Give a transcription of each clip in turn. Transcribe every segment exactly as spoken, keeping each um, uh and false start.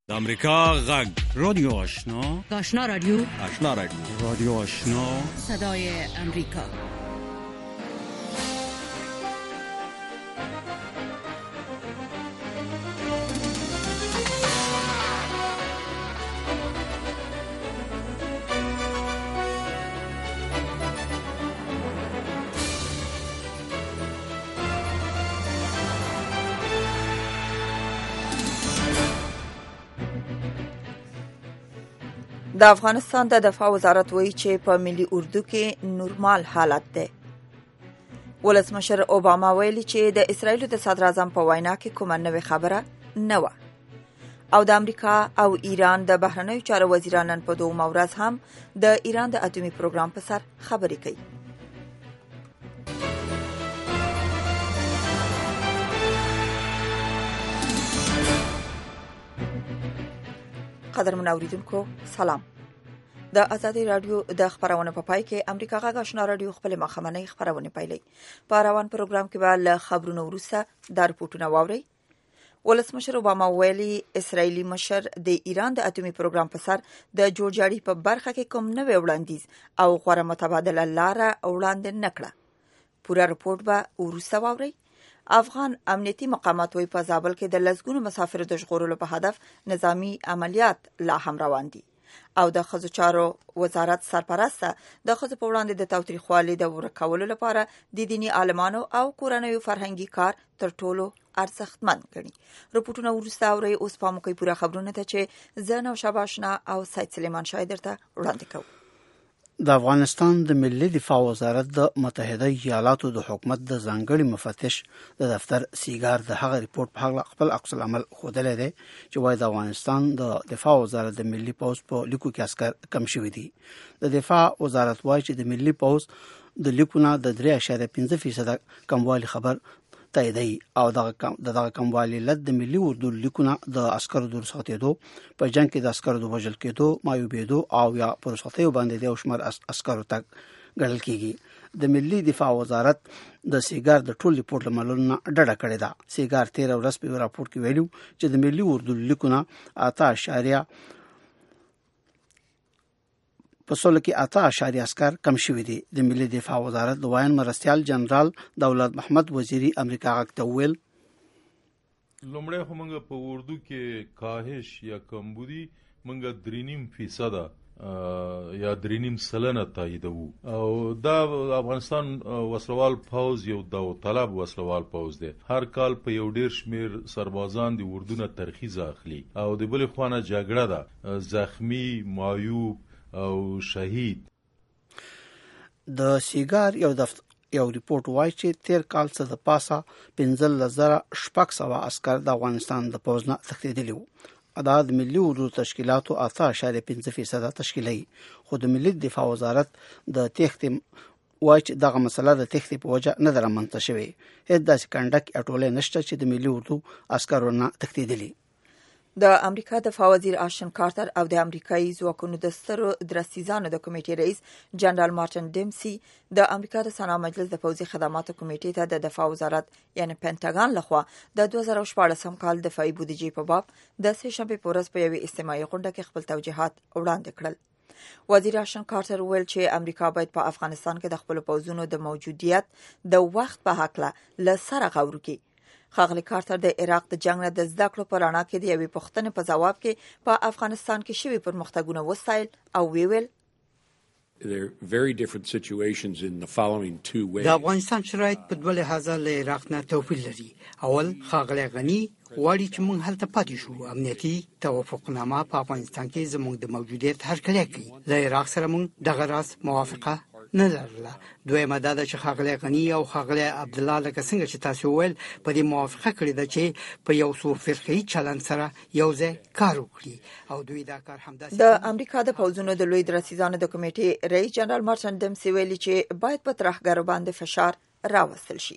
د امریکا غږ رادیو آشنا آشنا رادیو آشنا رادیو رادیو آشنا صدای امریکا. د افغانستان د دفاع وزارت وایي چې په ملي اردو کې نورمال حالت دی. ولسمشر اوباما ویلي چې د اسرایلو د صدر اعظم په وینا کې کومه نوې خبره نه وه. او د امریکا او ایران د بهرنیو چارو وزیرانو په دومره ورځ هم د ایران د اټومي پروګرام په سر خبرې کوي. قدرمن اوریدونکو سلام. د آزادي رادیو د خبرونو په پای کې امریکا غږ آشنا رادیو خپل مخامنۍ خبرونه پیلي. په روان پروګرام کې به له خبرونو وروسته د رپورټونو واوري. ولسمشر اوباما ویلي اسرایلی مشر د ایران د اټومي پروګرام په سر د جوړجاړي په برخه کې کوم نوې وړاندیز او غوړه متبادله لاره وړاندې نکړه. پوره رپورټ به وروسته واوري. افغان امنیتي مقامات وی په زابل کې د لزګونو مسافرو د ژغورلو په هدف نظامی عملیات لا هم روان دي. او د ښځو چارو وزارت سرپرسته د ښځو په وړاندې د تاوتریخوالي د ورکولو لپاره د دیني عالمانو او کورنیو فرهنګي کار تر ټولو ارزښتمن ګڼي. رپورټونه وروسته اوري. اوس په موږ کې پوره خبرونه ته چې زه نو شاباشنا او سید سلیمان شاه درته وړاندې کوم. د افغانستان د ملي دفاع وزارت د متحده ایالاتو د حکومت د ځانګړي مفتش د دفتر سیګار د هغه ریپورت په اړه خپل عکس العمل خوده دی چې وايي د افغانستان د دفاع وزارت د ملي پوز په لیکو کې عسكر کم شوي دي. د دفاع وزارت وايي چې د ملي پوز د لیکونه د درې اعشاریه پنځه فیصد کموالي خبر تاییدي او دغه دغه کموالي لد د ملي اردو لیکونه د عسکرو د رخصتېدو په جنگ کې د عسکرو د وژل کېدو مایوبېدو او یا پر رخصتیو باندې د شمار عسکرو تک ګڼل کېږي. د ملي دفاع وزارت د سیګار د ټول ریپورت لملونه ډډه کړې ده. سیګار تیر ورځ په راپور کې ویلو چې د ملي اردو لیکونه اته اعشاریه په سول کې اته اعشاریه عسكر کم شوي دي. د ملي دفاع وزارت د وایي مرستيال جنرال دولت محمد وزیری امریکا غاکته ویل لومړی خو موږ په اردو کې کاهش یا کمبودي موږ درې نیم فیصد یا درې نیم سلنه تاییدو. او دا افغانستان وسلوال پوز یو داوطلب وسلوال پوز دی. هر کال په یو ډیر شمیر سربازان د اردو نه ترخیص اخلي او د بل خوانه جګړه ده زخمی مایوب او شهید. د سیګار یو دفتر یو ریپورت وایي چې تیر کال څخه د پاسه پنځه زره شپږ سوه عسكر د افغانستان د پوز نه تښتېدلي وو. دا د ملي اردو تشکیلاتو اته اعشاریه پنځه فیصد تشکیلي. خو د ملي دفاع وزارت د تښتې وایي چې دغه مسله د تښتې په وجه نه ده رامنځته شوې. هیڅ داسې کنډک اټولې نشته چې د ملي اردو عسکرونه تښتېدلي. د امریکا دفاع وزیر آشن کارتر او د امریکایي ځواکونو د سترو درستیزانو د کمیټې رئیس جنرال مارټن ډیمسي د امریکا د سنا مجلس د پوځي خدماتو کمیټې ته د دفاع وزارت یعنی پینټاګان لخوا د دوه زره شپاړسم کال دفاعي بودیجې په باب د سه شنبې په ورځ په یوې استماعي غونډه کې خپل توجیهات وړاندې کړل. وزیر آشن کارتر ویل چې امریکا باید په افغانستان کې د خپل پوځونو د موجودیت د وخت په هکله له سره غور وکړي. خاغلی کارتر د عراق د جنگ نه د زده کړو په رڼا کې د یوې پوښتنې په ځواب کې په افغانستان کې شوي پرمختګونه وستایل او ویل د افغانستان شرایط په دوه لحاظه له عراق نه توپیر لري. اول خاغلی غنی غواړي چې موږ هلته پاتې شو. امنیتي توافقنامه په افغانستان کې زموږ د موجودیت هرکلی کوي. له عراق سره موږ دغه راز موافقه نه لرله. دویمه دا ده چې خاغلی غنی او خاغلی عبدالله لکه څنګه چې تاسو ویل په دې موافقه کړې ده چې په یو څو فرقي چلند سره یو ځای کار وکړي او دوی دا کار همداسې. د امریکا د پوځونو د لوی درستیزانو د کمیټې رئیس جنرال مارټن ډیمسي ویلي چې باید په ترهګرو باندې فشار راوستل شي.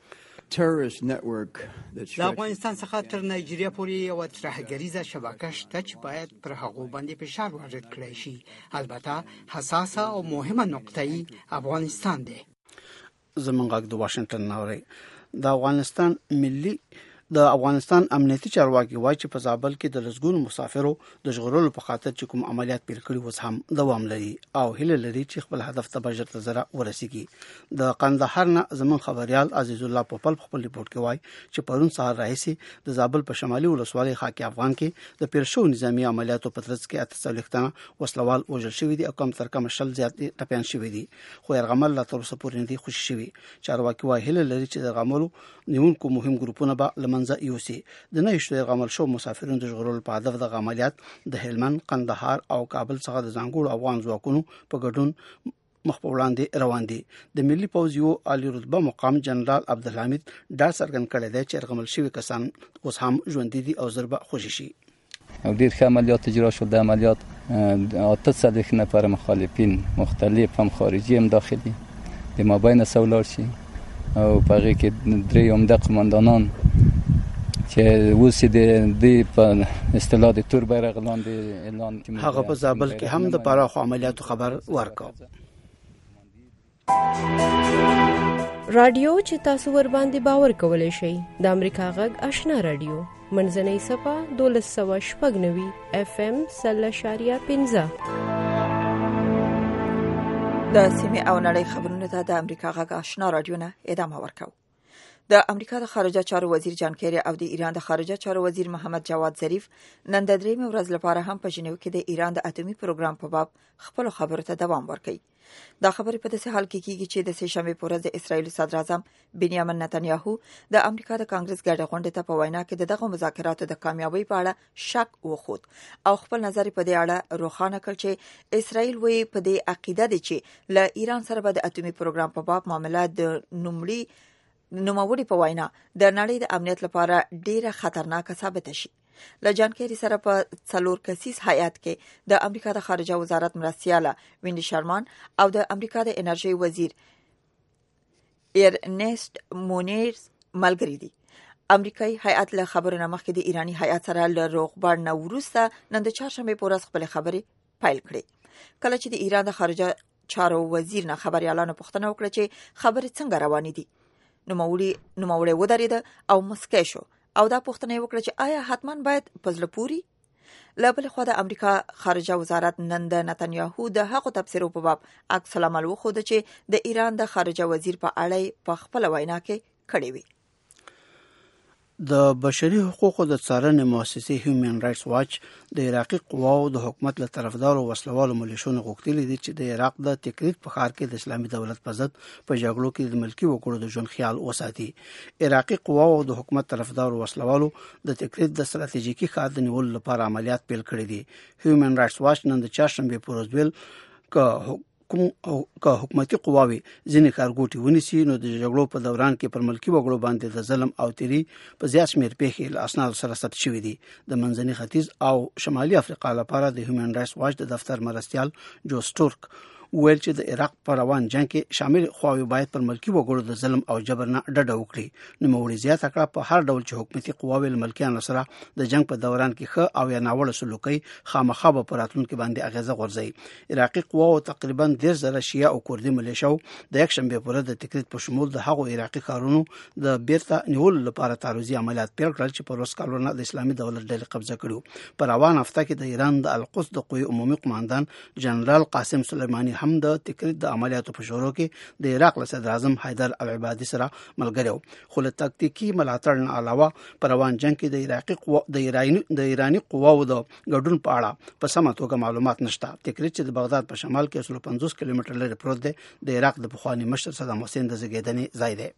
د افغانستان څخه تر نایجیریا پورې یو ترهګریزه شبکه شته چې باید پر هغو باندې فشار وارد کړی شي. البته حساسه او مهمه نقطه افغانستان دی. زمونږ د واشنگټن نوري د افغانستان ملي د افغانستان امنیتي چارواکي وایي چې په زابل کې د لسګونو مسافرو د ژغورلو په خاطر چې کوم عملیات پیل کړي اوس هم دوام لري او هیله لري چې خپل هدف ته بجر تزره ورسیږي د قندهار نه زمون خبريال عزیز الله پوپل خپل ریپورت کې وایي چې پرون سهار راهیسي د زابل په شمالي ولسوالۍ خاکي افغان کې د پیرشو نظامی عملیاتو په ترڅ کې اته څلوېښت تنه وسلوال وژل شوي دي او کم تر کم شل زیات ټپیان شوي دي خو يرغمل لا تر اوسه پورې نه دي خوشي شوي چارواکي وایي هیله لري چې د غملو نیونکو مهم ګروپونه به لمنځه یوسي د نه شو غمل شو مسافرونو د ژغورلو په هدف د عملیات د هلمند قندهار او کابل څخه د ځانګړو افغان ځواکونو په ګډون مخ په وړاندې روان دي د ملي پوځ یو عالی رتبه مقام جنرال عبدالحمید ډار څرګند کړی دی چې غمل شوي کسان اوس هم ژوندي دي او ضربه خوشي شي او ډیر ښه عملیات اجرا شد د عملیات اته څلوېښت نفر مخالفین مختلف هم خارجي هم داخلي د مابین سولار شي او په هغې کې درې عمده قماندانان چې اوس د دې په اصطلاح د تور بیرغ لاندې اعلان هغه په زابل کې هم د پراخو عملیاتو خبر ورکړ. رادیو چې تاسو ور باندې باور کولای شئ د امریکا غږ آشنا رادیو منځنۍ صفه دولس سوه شپږ نوي اف ام سل اشاریه پنځه د سیمې او نړۍ خبرونه ته د امریکا غږ آشنا رادیو نه ادامه ورکوي. د امریکا د خارجه چارو وزیر جان کیری او د ایران د خارجه چارو وزیر محمد جواد ظریف نن د درېیمې ورځ لپاره هم په ژنیو کې د ایران د اټومي پروګرام په باب خپل خبرو ته دوام ورکوي. دا خبرې په داسې حال کې کیږي چې د سه شنبې په ورځ د اسرایل صدر اعظم بنیامین نتنیاهو د امریکا د کانګرس ګډه غونډه ته په وینا کې دغه مذاکراتو د کامیابی په اړه شک وخوت او خپل نظر په دې اړه روښانه کړ چې اسرایل وایي په دې عقیده دي چې له ایران سره به د اټومي پروګرام په باب معاملات د نومړي نوموړي په وینا د نړۍ د امنیت لپاره ډیره خطرناکه ثابت شي. ل جان کیری سره په څلور کسیز هیئت کې د امریکا د خارجه وزارت مرستیاله وینډي شرمان او د امریکا د انرژي وزیر ایرنست مونیر ملګری دي. امریکایي هیئت له خبرونو مخکې د ایرانی هیئت سره له روغبړ نه وروسته نن د چهارشنبې په ورځ خپل خبرې پیل کړې. کله چې د ایران د خارجه چارو وزیر نه خبريالانو پوښتنه وکړه چې خبرې څنګه روانې دي نوموړي نوموړي ودرېد او مسکی شو او دا پوښتنه وکړه چې آیا حتماً باید پزله پوری. له بل خوا د امریکا خارجه وزارت نن د نتنیاهو د هغو تبصرو په باب عکس العمل وښود چې د ایران د خارجه وزیر په اړه په خپل وینا کې کړی وي. د بشري حقوقو د څارنې مؤسسې هیومن رائټس واچ د عراقي قواو د حکومت له طرفدارو وسلوالو ملیشونو غوښتلي دي چې د عراق د تکریت په ښار کې د اسلامي دولت په ضد په جګړو کې د ملکي وګړو د ژوند خیال وساتي. عراقي قواو د حکومت طرفدارو وسلوالو د تکریت د ستراتیژیکي ښار د نیولو لپاره عملیات پیل کړي دي. هیومن رائټس واچ نن د چهارشنبې په ورځ ویل ک کوم که حکومتي قواوي ځینې ښارګوټي ونیسي نو د جګړو په دوران کې پر ملکي وګړو باندې د ظلم او تیری په زیات شمېر پیښې له اسنادو سره ثبت شوي دي. د منځني ختیځ او شمالي افریقا لپاره د هیومن رائټس واچ د دفتر مرستیال جو سټورک ویل چې د عراق په روان جنگ کې شامل خواوې باید پر ملکي وګړو د ظلم او جبر نه ډډه وکړي. نوموړي زیاته کړه په هر ډول چې حکومتي قواوې له ملکیانو سره د جنگ په دوران کې ښه او یا ناوړه سلوکي خامخا به په راتلونکي باندې اغیزه غورځوي. عراقي قواو تقریبا ډېر زره شیعه او کردي ملیشو د یکشنبې په ورځ د تکریت په شمول د هغو عراقي ښارونو د بیرته نیولو لپاره تعرضي عملیات پیل کړل چې په روس کالونه د اسلامي دولت ډلې قبضه کړو. په روان هفته کې د ایران د القدس د قوی عمومي قماندان جنرال قاسم سلیمانی هم د تکریت د عملیاتو په شروع کې د عراق له صدر اعظم حیدر العبادي سره ملګری و. خو له تکتیکي ملاتړ نه علاوه په روان جنگ کې د عراقي قوا د ایرانی د ایرانی قواو د ګډون په اړه په سمه توګه معلومات نشته. تکریت چې د بغداد په شمال کې څلور پنځوس کیلومتر لرې پروت دی د عراق د پخواني مشر صدام حسین د زیږیدنې ځای دی.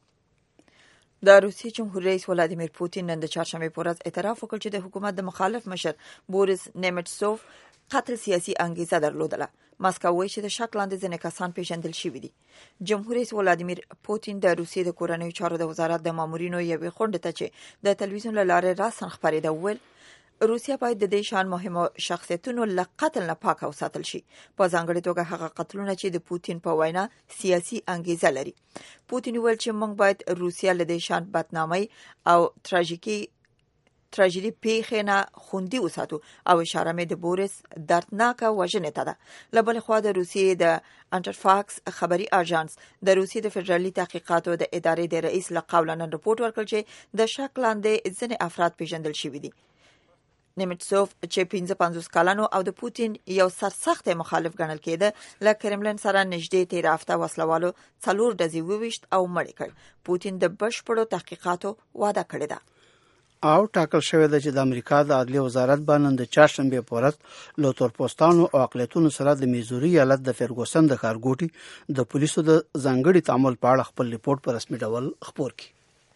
د روسي جمهور رئیس ولادیمیر پوتین نن د چهارشنبې په ورځ اعتراف وکړ چې د حکومت د مخالف مشر بوریس نیمټسوف قتل سیاسي انګیزه درلودله. ماسکو وایي چې د شک لاندې ځینې کسان پیژندل شوي دي. جمهور رئیس ولادیمیر پوتین د روسیې د کورنیو چارو د وزارت د مامورینو یوې غونډې ته چې د تلویزیون له لارې راسن خپرېده وویل روسیا باید د دې شان مهمو شخصیتونو له قتل نه پاک وساتل شي، په ځانګړې توګه هغه قتلونه چې د پوتین په وینا سیاسي انګیزه لري. پوتین ویل چې موږ باید روسیا له دې شان بدنامۍ او تراژیکي تراژیدي پیښې نه خوندي وساتو او اشاره مې د بوریس دردناکه وژنې ته ده. له بلې خوا د روسیې د انټرفاکس خبري اژانس د روسیې د فدرالي تحقیقاتو د ادارې د رئیس له قوله نن رپورټ ورکړ چې د شک لاندې ځینې افراد پیژندل شوي دي. نیمټسوف چې پنځه پنځوس کلن او د پوتین یو سرسخت مخالف ګڼل کېده له کرملن سره نږدې تیر هفته وسلوالو څلور ډزې وویشت او مړ کړ. پوتین د بشپړو تحقیقاتو وعده کړې ده. او ټاکل شوې ده چې د امریکا د عدلیې وزارت باندې د چهارشنبه په ورځ له تورپوستانو او اقلیتونو سره د میزوري ایالت د فرګوسن د ښارګوټي د پولیسو د ځانګړي تعامل په اړه خپل ریپورت په رسمي ډول خپور کړي.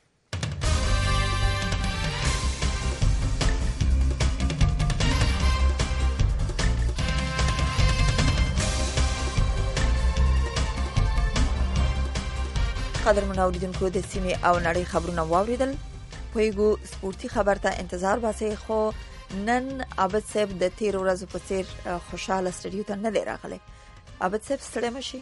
قدرمن اوریدونکو د سیمې او نړۍ خبرونه واوریدل. پویګو سپورتي خبر ته انتظار باسي، خو نن عابد صاحب د تیر ورځو په څیر خوشاله سټډیو ته نه دی راغلی. عابد صاحب ستړی مشي؟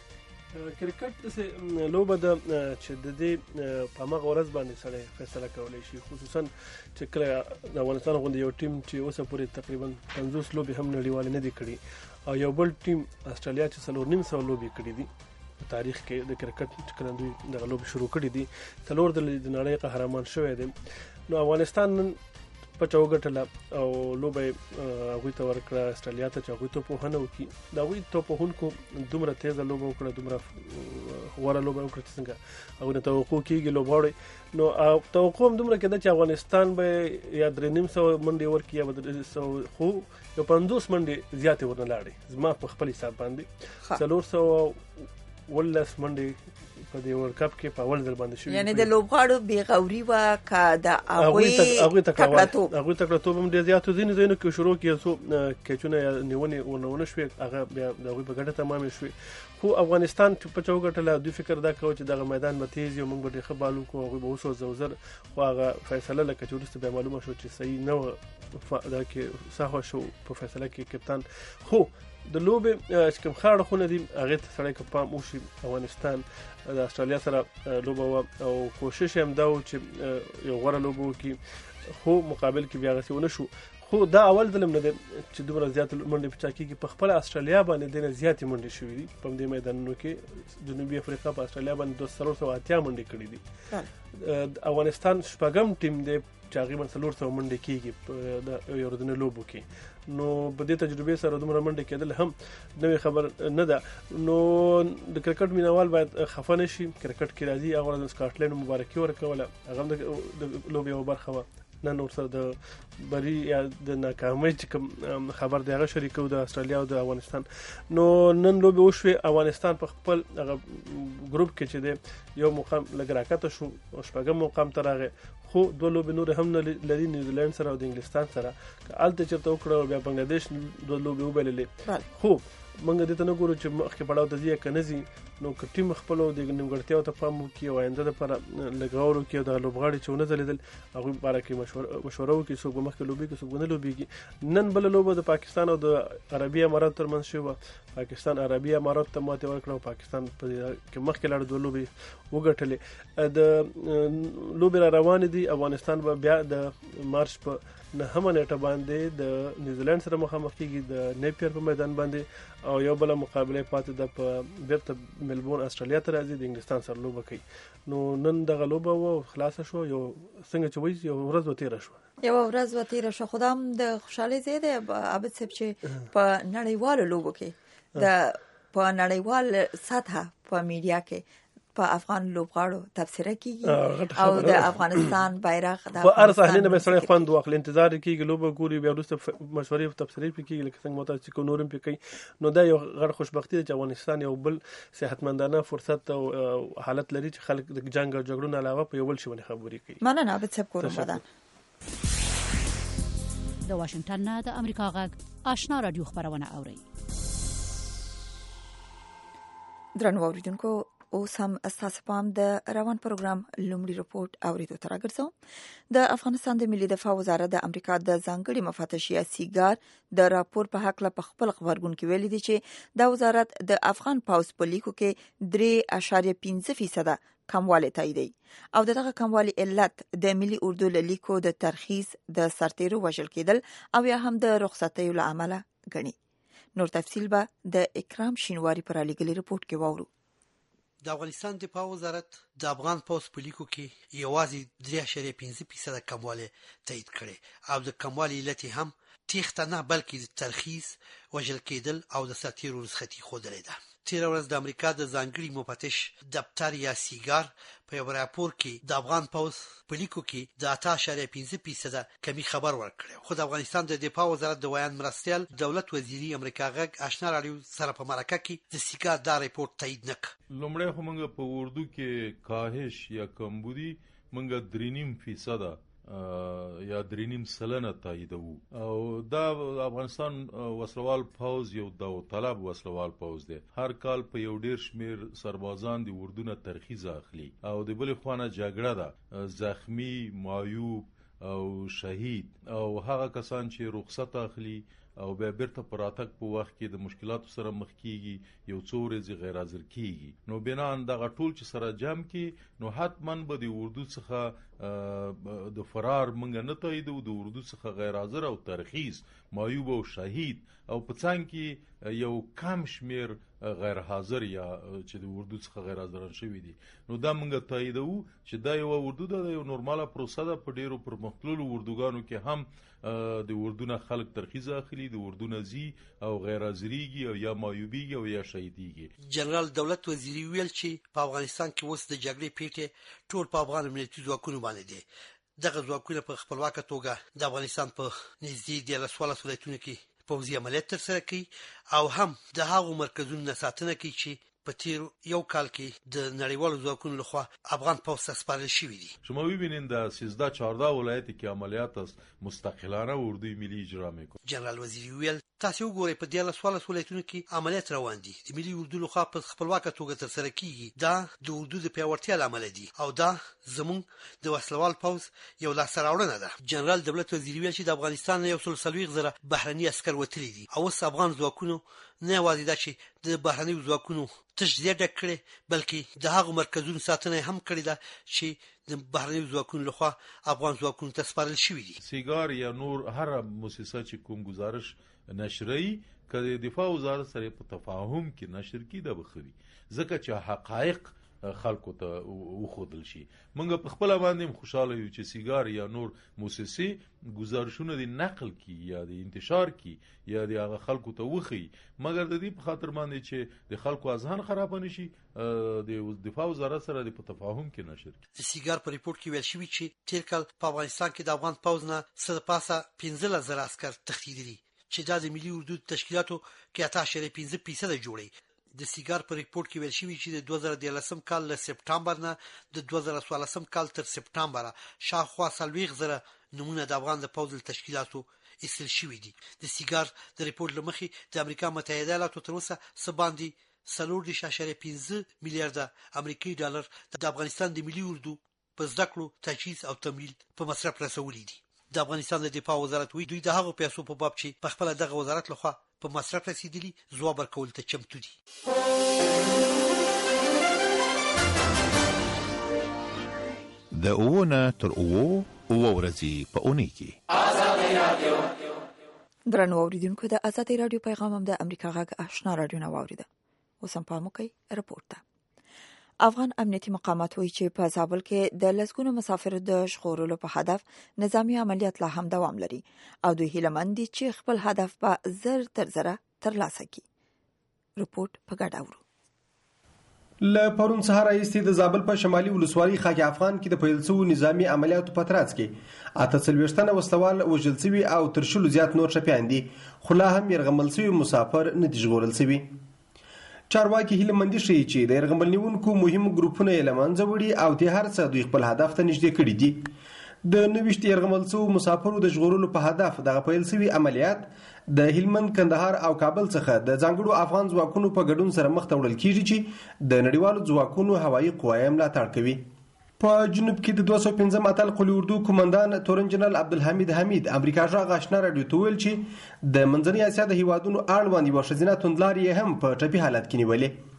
کرکټ د لوبه ده چې د دې په هغه ورځ باندې سره فیصله کولای شي، خصوصا چې کله د افغانستان غوندي یو ټیم چې اوسه پورې تقریبا پنځوس لوبې هم نړیوال نه دي کړي او یو بل ټیم استرالیا چې څلور نیم سو لوبې کړي دي په تاریخ کې د کرکټ چې کله دوی د لوبې شروع کړي دي څلور د نړۍ قهرمان شوی دی. نو افغانستان په چوغټله او لوبې هغوی ته ورکړه استرالیا ته چې هغوی ته پوهنه وکړي. د هغوی ته پوهونکو دومره تیزه لوبه وکړه، دومره غوره لوبه وکړه چې څنګه هغوی نه توقع کېږي لوبغاړي. نو توقع هم دومره کېده چې افغانستان به یا درې نیم سوه منډې ورکړي یا به درې سوه، خو یو پنځوس منډې زیاتې ورنه لاړې زما په خپل حساب باندې. څلور سوه ولس منډې په دې ورلډ کپ کې په اول ځل باندې شوې، یعنی د لوبغاړو بېغوري وه که د هغوی تکړهتوب هغوی تکړهتوب هم ډېر زیات و. ځینې ځایونو کې شروع کې یو څو کیچونه یا نیونې ورنه ونه شوې، هغه بیا د هغوی په ګټه تمامې شوې. خو افغانستان په چوکټله دوی فکر دا کوي چې دغه میدان به تیز یو، موږ به ډېر ښه بالو کوو، هغوی به وسوځو زر. خو هغه فیصله لکه چې وروسته بیا معلومه شو چې صحیح نه وه، دا کې سهوه شو په فیصله کې کپتان. خو د لوبې چې کوم ښه اړخونه دي هغې ته سړی که پام وشي. افغانستان د استرالیا سره لوبه وه او کوشش یې همدا و چې یو غوره لوبه وکړي، خو مقابل کې بیا هغسې ونه شو. خو دا اول ځل هم نه دی چې دومره زیاتې منډې په چا کېږي. په خپله استرالیا باندې دې نه زیاتې منډې شوي دي په همدې میدانونو کې. جنوبي افریقا په استرالیا باندې څلور سوه اتیا منډې کړي دي. افغانستان شپږم ټیم دی چې هغې باندې څلور سوه منډې کېږي په یو ورځنیو لوبو کې. نو په دې تجربې سره دومره منډې کېدل هم نوې خبر نه ده. نو د کرکټ مینوال باید خفه نه شي. کرکټ کې راځي هغه ورځ سکاټلند مبارکي ورکوله، هغه هم د لوبې یوه برخه وه. نن ورسره د بری یا د ناکامۍ چې کوم خبر دی هغه شریکو د استرالیا او د افغانستان. نو نن لوبې وشوې، افغانستان په خپل هغه ګروپ کې چې دی یو مقام لږ راکته شو او شپږم مقام ته راغی. خو دوه لوبې نور هم لري، نیوزیلند سره او د انګلستان سره. که هلته چېرته وکړه بیا بنګلادیش دوه لوبې وبایللې. خو موږ دې ته نه ګورو چې مخکې پړاو ته ځي یا که نه ځي. نو که ټیم خپلو د نیمګړتیاو ته پام وکړي او آینده دپاره لږ غور وکړي او دغه لوبغاړي چې ونه ځلېدل هغوی په باره کې مشوره وکړي، څوک به مخکې لوبېږي څوک به نه لوبېږي. نن بله لوبه د پاکستان او د عربي اماراتو ترمنځ شوې وه. پاکستان عربي اماراتو ته ماتې ورکړه او پاکستان په کې مخکې لاړه، دوه لوبې وګټلې. د لوبې را روانې دي. افغانستان به بیا د مارچ په نهمه نیټه باندې د نیوزیلند سره مخامخ کېږي د نیپیر په میدان باندې، او یو بله مقابله پاتې ده په بیرته ملبورن استرالیا ته راځي، د انګلستان سره لوبه کوي. نو نن دغه لوبه وه خلاصه شوه. یو څنګه چې وایي یو ورځ به تېره شوه یوه ورځ به تېره شوه. خو دا هم د خوشحالۍ ځای دی عابد صاحب چې په نړیوالو لوبو کې د په نړیوال سطحه په میډیا کې په افغان لوبغاړو تبصره کیږي او د افغانستان بیرغ د په هر صحنه نه به سړی خوند واخلي، انتظار کیږي لوبه ګوري، بیا وروسته مشورې او تبصرې پکې کیږي لکه څنګه متاسف چې نورم پکې کوي. نو دا یو غړ خوشبختی ده چې افغانستان یو بل صحتمندانه فرصت او حالت لري چې خلک د جنگ او جګړو نه علاوه په یو بل شي باندې خبرې کوي. مننه عابد صاحب کوم بدن. د واشنگټن نه د امریکا غږ آشنا رادیو خبرونه اوري. درنو اوریدونکو، اوس هم اساس پام د روان پروګرام لومړی رپورټ اوریدو تر راګرځو. د افغانستان د ملي دفاع وزارت د امریکا د ځانګړي مفتشیه سیګار د راپور په حق له خپل خبرګون کې ویلي دي چې د وزارت د افغان پاوز په لیکو کې درې اعشاریه پنځه فیصد کموالی تاییدي او دغه کموالی علت د ملي اردو لیکو د ترخیص د سرتیرو وژل کېدل او یا هم د رخصتیو له امله ګڼي. نور تفصیل به د اکرام شینواری پر لګلي رپورت کې وورو. د افغانستان دفاع وزارت د افغان پوځ په لیکو کې یوازې درې اعشاریه پنځه فیصده کموالی تایید کړي او د کموالی علت هم تیښته نه بلکې د ترخیص وژل کېدل او د سرتیرو رخصتي ښودلې ده. تېره ورځ د امریکا د ځانګړي مفتش دفتر یا سیګار په یو راپور کې د افغان پوځ په لیکو کې د اته اعشاریه پنځه فیصده کمی خبر ورکړی. خو د افغانستان د دفاع وزارت د ویان مرستیال دولت وزیري امریکا غږ آشنا راډیو سره په مرکه کې د سیګار دا ریپورت تایید نه کړ. لومړی خو موږ په اردو کې کاهش یا کمبودي موږ درې نیم فیصده یا درې نیم سلنه تاییدوو او دا افغانستان وسلوال پوځ یو داوطلب وسلوال پوځ دی. هر کال په یو ډیر شمیر سربازان د اردو نه ترخیص اخلي او د بلې خوانه جګړه ده، زخمی، معیوب او شهید او هغه کسان چې رخصت اخلي او بیا بیرته پر راتګ په وخت کې د مشکلاتو سره مخ کیږي، یو څو ورځې غیر حاضر کیږي. نو بنان دغه ټول چې سره جمع کی نو حتما به د اردو څخه د فرار منګه نه تاییدو، د اردو څخه غیر حاضر او ترخیص، معیوب او شهید او په څنګ کې یو کم شمیر غیر حاضر یا چې د اردو څخه غیر حاضر شوي دي. نو دا منګه تاییدو چې دا یو اردو ده، یو نورماله پروسه ده. په ډیرو پرمختللو اردوګانو کې هم د اردو نه خلک ترخیص اخلي، د اردو نه زی او غیر حاضریږي او یا معیوبیږي او یا شهیدیږي. جنرال دولت وزیري ویل چې په افغانستان کې اوس د جګړې پیټه ټول په افغان ملتي ځواکونو باندې دي. دغه ځواکونه په خپلواکه توګه د افغانستان په نږدې دیارلس ولس ولایتونو کې پوځي عملیات ترسره کوي او هم د هغو مرکزونو نه ساتنه کوي چې په تیر یو کال کې د نړیوالو ځواکونو لخوا افغان پوځ ته سپارل شوي دي. شما ببینید در سیزده چهارده ولایتی که عملیات است مستقلانه اردوی ملی اجرا میکنه. جنرال وزیری ویل تاسو وګورئ په دیارلس ولس ولایتونو کې عملیات روان دي، د ملي اردو لخوا په خپلواکه توګه ترسره کیږي. دا د اردو د پیاوړتیا لامل دي او دا زموږ د وسلوال پوځ یو لاسته راوړنه ده. جنرال دولت وزیری ویل چې د افغانستان یو سل څلوېښت زره بهرني عسکر وتلي دي او اوس افغان ځواکونو نه یوازې دا چې د بهرنیو ځواکونو تجزیه ډک کړي بلکې د هغو مرکزونو ساتنه هم کړې ده چې د بهرنیو ځواکونو لخوا افغان ځواکونو ته سپارل شوي دي. سیګار یا نور هر مؤسسه چې کوم گزارش نشري کله دفاع وزارت سره په تفاهم کې نشر کی د بخوي ځکه چې حقایق خلکو ته وخودل شي. موږ په خپل باندې خوشاله یو چې سیګار یا نور موسسي گزارشونه د نقل کی یا د انتشار کی یا د هغه خلکو ته وخی، مګر د دې په خاطر باندې چې د خلکو اذهان خراب نشي د دفاع وزارت سره د تفاهم کې نشر کی. د سیګار په ریپورت کې ویل شوی چې تیر کال په افغانستان کې د افغان پوځ نه څه پاسه پنځلس زره عسكر تښتیدلي چې دا د ملي اردو تشکیلاتو کې اته اعشاریه پنځه فیصده جوړي. د سیګار په ریپورت کې ویل شوی چې د دوه زره دیارلسم کال له سپټمبر نه د دوه زره څوارلسم کال تر سپټمبر شاوخوا څلوېښت زره نمونه د افغان د پوځ تشکیلاتو ایستل شوي دي. د سیګار د ریپورت له مخې د امریکا متحده ایالاتو تر اوسه څه باندې څلور دېرش اعشاریه پنځه میلیارډه امریکایي ډالر د افغانستان د ملي اردو په زده کړو، تجهیز او تمویل په مصرف رسولي دي. د افغانستان د دفاع وزارت وی دوی د هغو پیسو په باب چې په خپل دغه وزارت لخوا په مصرف رسیدلی ځواب ورکول ته چمتو دي. د اوونه تر اوو اوو ورځې په اونۍ کې آزادي رادیو درنو اوریدونکو د آزادي رادیو پیغام هم د امریکا غږ آشنا رادیو نه واوریده. اوس هم پام وکړئ رپورټ ته. افغان امنیتي مقامات وایي چې په زابل کې د لسګونو مسافرو د ژغورلو په هدف نظامی عملیات لا هم دوام لري او دوی هیله مند دي چې خپل هدف به زر تر زره ترلاسه کړي. رپورټ په ګډه اورو. له پرون سهار راهیسې د زابل په شمالي ولسوالۍ خاک افغان کې د پیل شوو نظامی عملیاتو په ترڅ کې اته څلوېښت تنه وسلوال وژل شوي او تر شلو زیات نور ټپیان دي، خو لا هم یرغمل شوي مسافر نه دي ژغورل شوي. چارواکي هیله مندي ښیي چې د یرغمل نیونکو مهم ګروپونه یې له منځه وړي او د هر څه دوی خپل هدف ته نږدې کړي دي. د نوښت یرغمل شوو مسافرو د ژغورلو په هدف دغه پیل شوي عملیات د هلمند، کندهار او کابل څخه د ځانګړو افغان ځواکونو په ګډون سره مخ ته وړل کیږي چې د نړیوالو ځواکونو هوایي قوا یې ملاتړ کوي. په جنوب کې د دوه سوه پنځم اتل قلي اردو قومندان تورن جنرال عبدالحمید حمید امریکا غږ آشنا راډیو ته ویل چې د منځنۍ اسیا د هیوادونو اړوند یوه ښځینه توندلارې هم په ټپي حالت کې نیولې.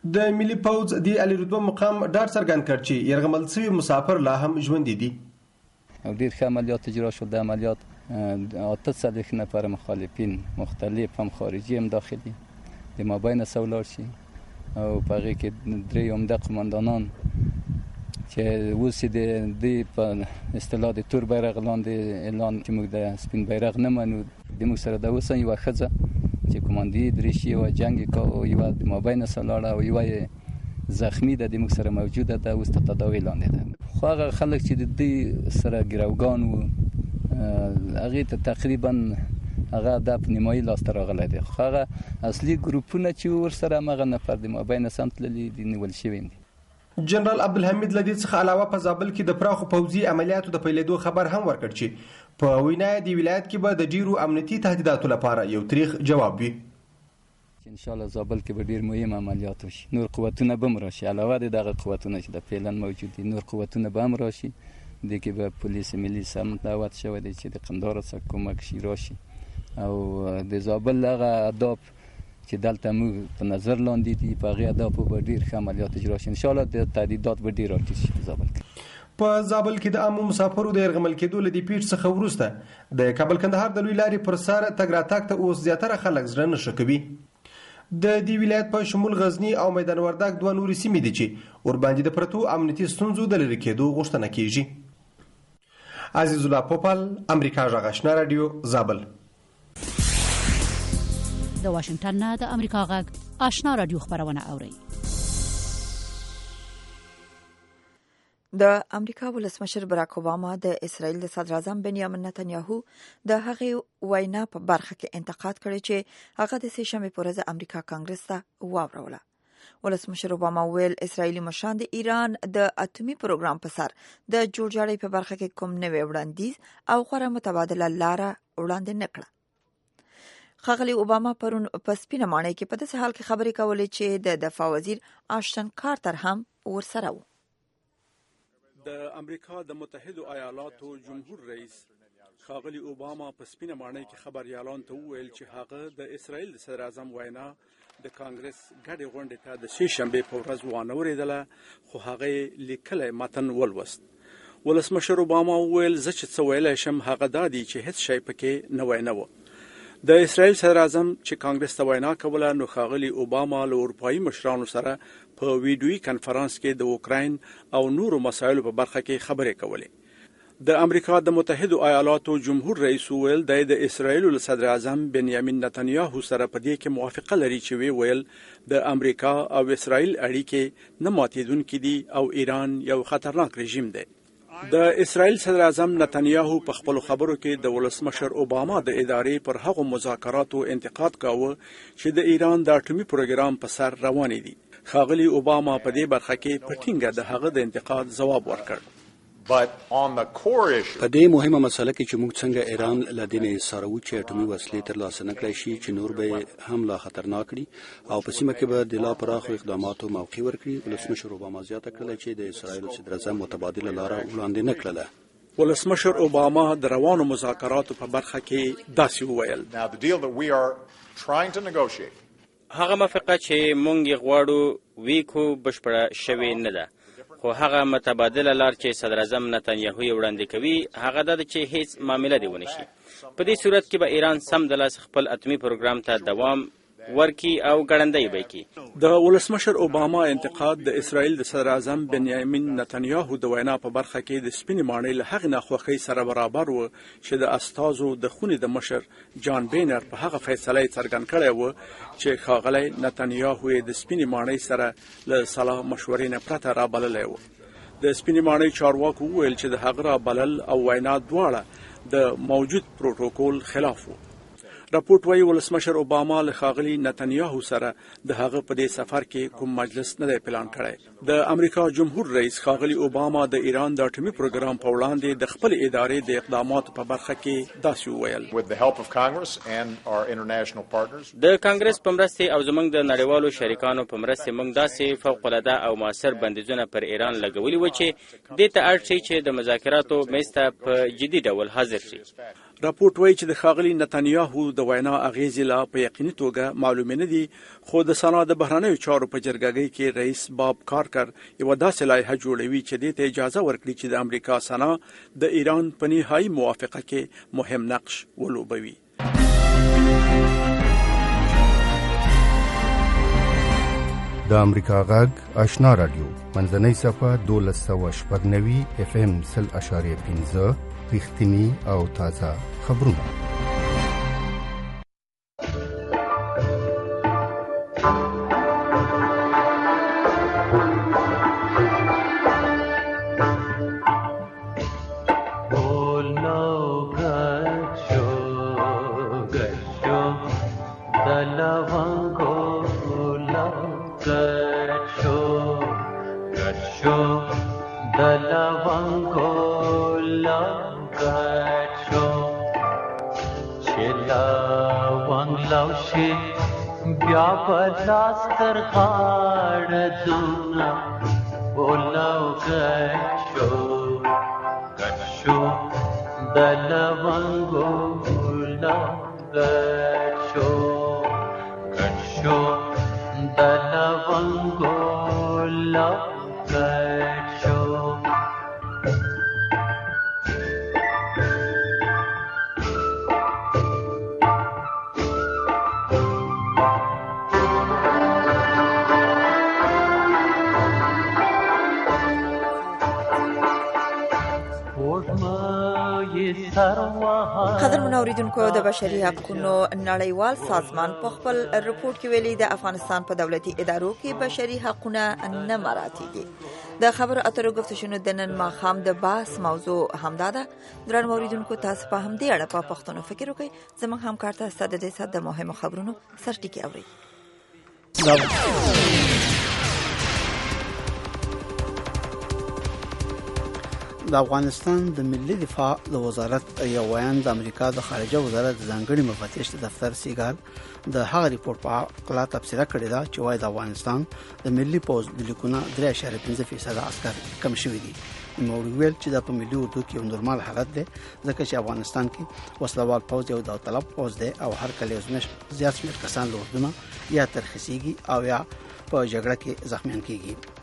د ملي پوځ د علي رتبه مقام ډاډ څرګند کړ چې یرغمل شوي مسافر لا هم ژوندي دي. او ډیر ښه عملیات اجرا شو. د عملیات اته څلوېښت نفر مخالفین مختلف هم خارجي هم داخلي د مابین څخه ولاړ شي او په هغې کې درې عمده قماندانان چې اوس د دې په اصطلاح د تور بیرغ لاندې اعلان چې موږ د سپین بیرغ نه منو، د موږ سره د اوس یوه ښځه چې کماندي دریشي یوه جنګ یې کوه، یوه د مابین څخه ولاړه او یوه یې زخمی ده، د موږ سره موجوده ده، اوس تر تداوي لاندې ده. خو هغه خلک چې د دې سره ګروګان وو هغې ته تقریبا هغه د نیمایي لاسته راغلی دی. خو هغه اصلي ګروپونه چې ورسره همغه نفر د مابین سم تللي دي نیول شوي دي. جنرال عبدالحمید له دې څخه علاوه په زابل کې د پراخو پوځي عملیاتو د پیلېدو خبر هم ورکړ چې په وینا یې د ولایت کې به د ډیرو امنیتي تهدیداتو لپاره یو تریخ جواب وي. ان شاء الله زابل کې به ډیر مهم عملیات وشي، نور قوتونه به هم راشي، علاوه د دغه قوتونه چې د فعلا موجود دي نور قوتونه به هم راشي. د کې به پولیس ملي سم دعوت شوی دی چې د قندهار څخه کومک شي راشي او د زابل هغه اهداف چې دلته موږ په نظر لاندې دي په هغې اهدافو به ډېر ښه عملیات اجرا شي. انشاءالله د تهدیدات به ډېر راټیټ شي په زابل کې. په زابل کې د عامو مسافرو د یرغمل کېدو له دې پیښې څخه وروسته د کابل کندهار د لوی لارې پر سر تګ راتګ ته اوس زیاتره خلک زړه نه ښه کوي. د دې ولایت په شمول غزني او میدان وردګ دوه نورې سیمې دي چې ورباندې د پرتو امنیتي ستونزو د لرې کېدو غوښتنه کېږي. عزیز الله پوپل، امریکا غږ آشنا رادیو، زابل. د واشنگټن نه د امریکا غږ آشنا رادیو خبرونه اوري. د امریکا ولسمشر براک اوباما د اسرائیل د صدر اعظم بنیامین نتنیاهو د هغې وینا په برخه کې انتقاد کړی چې هغه د سې شنبې په ورځ امریکا کانګرس ته واوروله. ولسمشر اوباما ویل اسرائیلي مشران د ایران د اټومي پروګرام په سر د جوړجاړي په برخه کې کوم نوې وړاندیز او غوره متبادله لاره وړاندې نه کړه. ښاغلي اوباما پرون په سپینه ماڼۍ کې په داسې حال کې خبرې کولې چې د دفاع وزیر آشتن کارتر هم ورسره و. د امریکا د متحدو ایالاتو جمهور رئیس ښاغلي اوباما په سپینه ماڼۍ کې خبریالانو ته وویل چې هغه د اسرائیل د صدر اعظم وینا د کانګرس ګډې غونډې ته د سې شنبې په ورځ وانه ورېدله، خو هغه لیکلی متن ولوست. ولسمشر اوباما وویل زه چې څه ویلی شم هغه دا دی چې هیڅ شی پکې نوی نه و. د اسرائیل صدر اعظم چې کانګرس ته وینا کوله نو ښاغلي اوباما له اروپایي مشرانو سره په ویډیویي کنفرانس کې د اوکراین او نورو مسایلو په برخه کې خبرې کولې. د امریکا د متحدو ایالاتو جمهور رئیس ویل د اسرائیل له صدر اعظم بنیامین نتنیاهو سره په دې کې موافقه لري چې وی ویل د امریکا او اسرائیل اړیکې نه ماتېدونکې دي او ایران یو خطرناک رژیم دی. د اسرائیل صدر اعظم نتنیاهو په خپل خبرو کې د ولسمشر اوباما د ادارې پر هغو مذاکراتو انتقاد کاوه چې د ایران د اټومي پروګرام په سر روان دي. ښاغلي اوباما په دې برخه کې په ټینګه د هغه د انتقاد ځواب ورکړ. په دې مهمه مسله کې چې موږ څنګه ایران له دې نه سارو چې اټومي وسلې ترلاسه نه کړی شي چې نور به هم لا خطرناک دي او په سیمه کې به د لا پراخو اقداماتو موقع ورکړي. ولسمشر اوباما زیاته کړله چې د اسرائیل صدر اعظم متبادله لاره وړاندې نه کړله. ولسمشر اوباما د روانو مذاکراتو په برخه کې داسې وویل هغه موافقه چې موږ یې غواړو ویکو بشپړه شوې نه ده، خو هغه متبادله لار چې صدر اعظم نتنیاهو یې وړاندې کوي هغه دا ده چې هیڅ معامله دې ونه شي. په دې صورت کې به ایران سم د لاس خپل اټومي پروګرام ته دوام ورکی او ګړندۍ به کی. د ولسمشر اوباما انتقاد د اسرائیل د صدر اعظم بنیامین نتنیاهو د وینا په برخه کې د سپینې ماڼۍ له هغې ناخوښۍ سره برابر و چې د استازو د خونې د مشر جان بینر په هغه فیصله یې څرګند کړی و چې ښاغلی نتنیاهو یې د سپینې ماڼۍ سره له سلا مشورې نه پرته رابللی و. د سپینې ماڼۍ چارواکو وویل چې د هغه رابلل او وینا دواړه د موجود پروتوکول خلاف و. راپورټ وايي ولسمشر اوباما له ښاغلي نتنیاهو سره د هغه په دې سفر کې کوم مجلس نه دی پلان کړی. د امریکا جمهور رئیس ښاغلي اوباما د ایران د اټومي پروګرام په وړاندې د خپل ادارې د اقداماتو په برخه کې داسې وویل د کانګرس په مرستې او زموږ د نړیوالو شریکانو په مرستې موږ داسې فوق العاده او موثر بندیزونه پر ایران لګولي و چې دې ته اړ شي چې د مذاکراتو میز ته په جدي ډول حاضر شي. راپورټ وایي چې د ښاغلي نتنیاهو د وینا اغیزې لا په یقیني توګه معلومې نه دي، خو د سنا د بهرنیو چارو په جرګهګۍ کې رئیس باب کارکر یوه داسې لایحه جوړوي چې دې ته اجازه ورکړي چې د امریکا سنا د ایران په نهایي موافقه کې مهم نقش ولوبوي. د امریکا غږ آشنا رادیو منځنۍ صفحه دولس سوه شپږ نوي اف ام سل اشاریه پنځه رښتینی او تازه خبرونه. بیا پلاس تر غاړه دونه بولاو ګډ شو ګډ شو د لونګو ګلاب ګډ شو ګډ شو د لونګو ګلاب ګډ شو. قدرمن اوریدونکو، د بشري حقوقو نړیوال سازمان په خپل رپورت کې ویلي د افغانستان په دولتي ادارو کې بشري حقوقونه نه مراعاتېږي. د خبرو اترو گفتشونو د نن ماښام د بحث موضوع همدا ده. درنو اوریدونکو، تاسو په همدې اړه په پښتو فکر وکړئ. زموږ همکار تاسو ته د دې سات د مهمو خبرونو سرټکی اوري. د افغانستان د ملي دفاع د وزارت یو ویان د امریکا د خارجه وزارت د ځانګړي مفتش د دفتر سیګال د هغه ریپورت په اړه تبصره کړې ده چې وايي د افغانستان د ملي پوز د لیکونه درې اعشاریه پنځه فیصد عسكر کم شوي دي. نو ویل چې د په ملي اردو کې یو نورمال حالت دی، ځکه چې افغانستان کې وسلوال پوز یو د طلب پوز دی او هر کله یو زیات شمېر کسان له اردو یا ترخیصيږي او یا په جګړه کې زخمیان کیږي.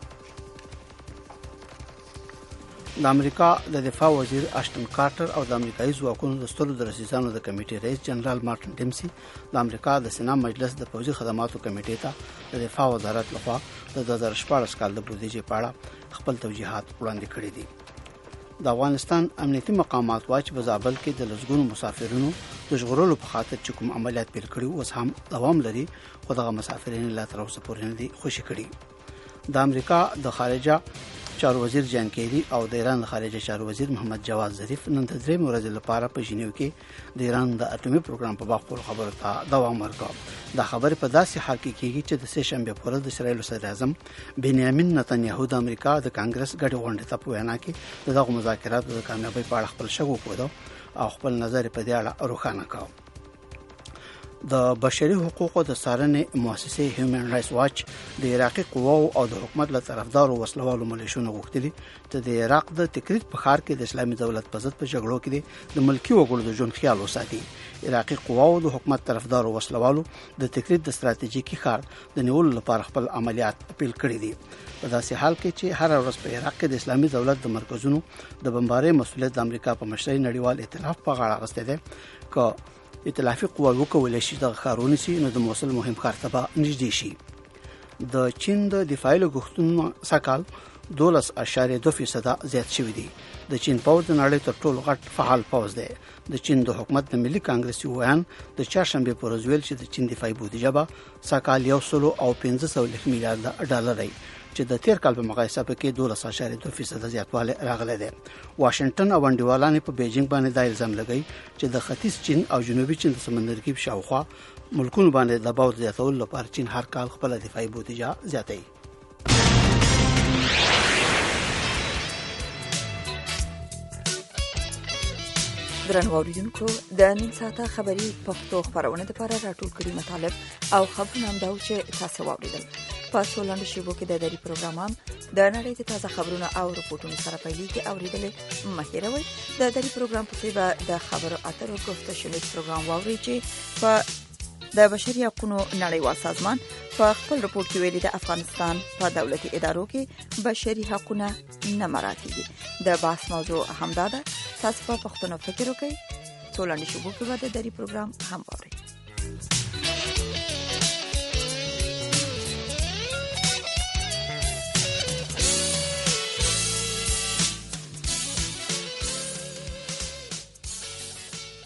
د امریکا د دفاع وزیر اشتن کارټر او د امریکایي ځواکونو د سترو درسیزانو د کمیټې رئیس جنرال مارټن ډیمسي د امریکا د سنا مجلس د پوځي خدماتو کمیټې ته د دفاع وزارت لخوا د دوه زره شپاړس کال د بودیجې په اړه خپل توجیهات وړاندې کړي دي. د افغانستان امنیتي مقامات واچ په زابل کې د لږګونو مسافرینو د ژغورلو په خاطر چې کوم عملیات پیل کړي اوس هم دوام لري، خو دغه مسافرین لا تر اوسه پورې نه دي خوشي کړي. د امریکا د خارجه چارو وزیر جان کیری او د ایران خارجه چارو وزیر محمد جواد ظریف نن د درې ورځې لپاره په ژنیو کې د ایران د اټومي پروګرام په باب خبرو ته دوام ورکړ. دا خبره په داسې حال کې کیږي چې د سه شنبه پر ورځ د اسرایل صدر اعظم بنیامین نتنیاهو د امریکا د کانګرس غړي غونډه ته په وینا کې دغه مذاکرات د کامیابی په اړه خپل شګو کوو او خپل نظر په دې اړه روښانه کړ. د بشري حقوقو د څارنې مؤسسې هیومن رائټس واچ د عراقي قواو او د حکومت له طرفدارو وسلوالو ملیشونو غوښتلي چې د عراق د تکریت په ښار کې د اسلامي دولت په ضد په جګړو کې د ملکی وګړو د ژوند خیال وساتي. عراقي قواو د حکومت طرفدارو وسلوالو د تکریت د ستراتیژیکي ښار د نیولو لپاره خپل عملیات پیل کړي دي. په داسې حال کې چې هر ورځ په عراق کې د اسلامي دولت د مرکزونو د بمبارۍ مسؤلیت د امریکا په مشرۍ نړیوال ائتلاف په غاړه اخیستی دی. که ائتلافي قوا وکولای شي د ښارونو سي نو د موصل مهم ښار ته به نږدې شي. د چین د دفاعي لګښتونو سکهال دولس اعشاریه دوه فیصد زیات شوی دی. د چین پوځ د نړۍ تر ټولو غټ فعال پوځ دی. د چین د حکومت د ملي کانګرس ویان د چهارشنبه پر ورځ ویل چې د چین دفاعي بودیجه به سکهال یو سلو او پنځه سوه لس میلیارډ ډالر دی، چې د تیر کال په مقایسه کې دولس اعشاریه دوه فیصد زیاتوالی راغلی دی. واشنگټن او انډیوالان په بیجینګ باندې دا الزام لګوي چې د ختیځ چین او جنوبي چین د سمندرګي شاوخوا ملکونو باندې دباو زیاتولو لپاره چین هر کال خپل دفاعي بودیجه زیاتوي. درنو اوریدونکو، د نن ساعته خبري پښتو خبرونه د لپاره راټول کړي مطالب او خبرونه هم دا چې تاسو واوریدل. په سولند شیبو کې د دری پروګرام هم د نړۍ د تازه خبرونو او رپورټونو سره پیلېږي. اوریدلې مه هېروئ د دری پروګرام په څیر د خبرو اترو گفتشنیز پروګرام واورئ چې په د بشري حقوقو نړیوال سازمان په خپل رپورت کې ویلي د افغانستان په دولتي ادارو کې بشري حقوقونه نه مراعات کیږي. د بحث موضوع همدا ده. تاسو په پښتو فکر وکړئ. سولند شیبو کې به د دری پروګرام هم واورئ.